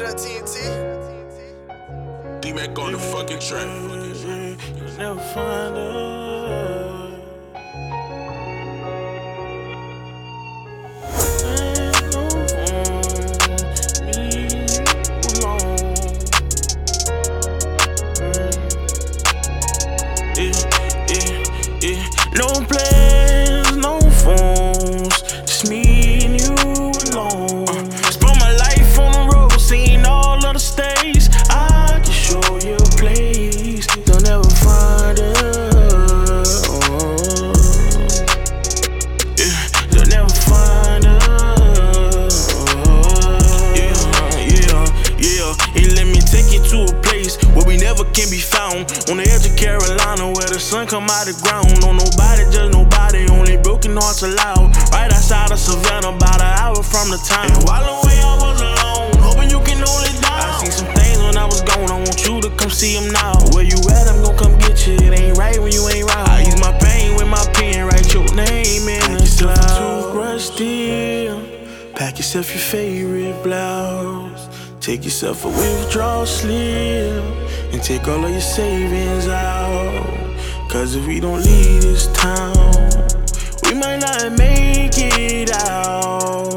TNT. D-Mac on the fucking track. You'll never find us. No plans, no phones, just me and you alone. Spent my life on the road, seen all of the states. I can show you a place you'll never find us. You'll never find us. And let me take you to a place where we never can be found. On the edge of Carolina, where the sun come out the ground. No nobody, just nobody, only broken hearts allowed. Right outside of Savannah, about an hour from the town. And while away I was alone, hoping you can hold it down. I seen some things when I was gone, I want you to come see them now. Where you at, I'm gon' come get you, it ain't right when you ain't round. I use my pain with my pen, write your name in the cloud. Toothbrush still, pack yourself your favorite blouse. Take yourself a withdrawal slip and take all of your savings out. Cause if we don't leave this town, we might not make it out.